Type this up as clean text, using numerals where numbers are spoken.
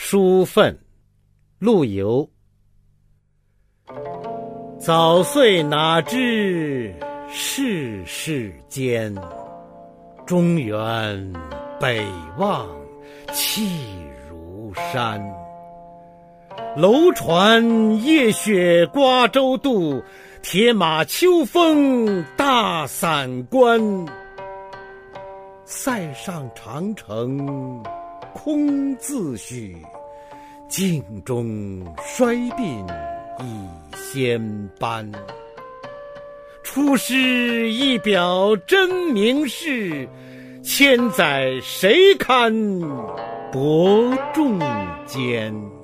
书愤，陆游。早岁哪知世事艰，中原北望气如山。楼船夜雪瓜洲渡，铁马秋风大散关。塞上长城空自许，镜中衰鬓已先斑。出师一表真名士，千载谁堪伯仲间。